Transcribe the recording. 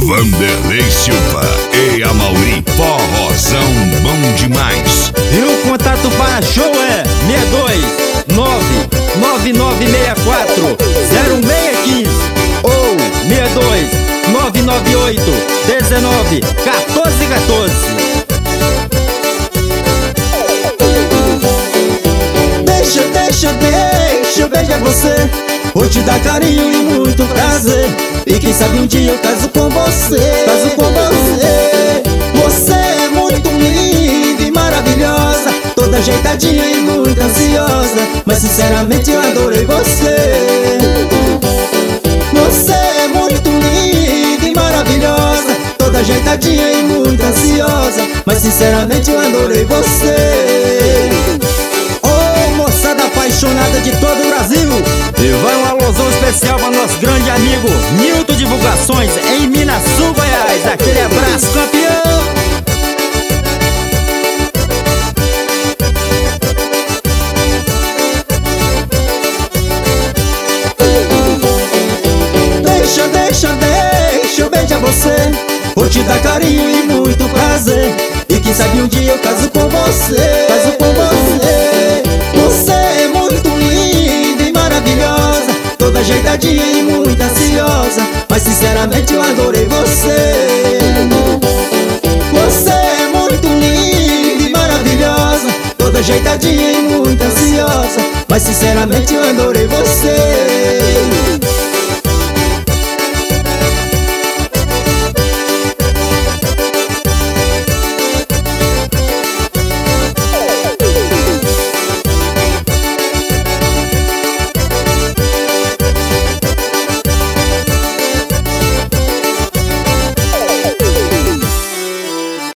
Vanderlei Silva e Amaury, forrozão bom demais. E o contato para show é 62999640615 ou 62998191414. Deixa eu beijar você, vou te dar carinho e muito prazer. E quem sabe um dia eu caso com você. Você é muito linda e maravilhosa, toda ajeitadinha e muito ansiosa, mas sinceramente eu adorei você. Você é muito linda e maravilhosa, toda ajeitadinha e muito ansiosa, mas sinceramente eu adorei você. Apaixonada de todo o Brasil. E vai um alôzão especial para nosso grande amigo Nilton Divulgações em Minas Sul, Goiás. Aquele abraço, campeão. Deixa eu beijar você, vou te dar carinho e muito prazer. E quem sabe um dia eu caso com você.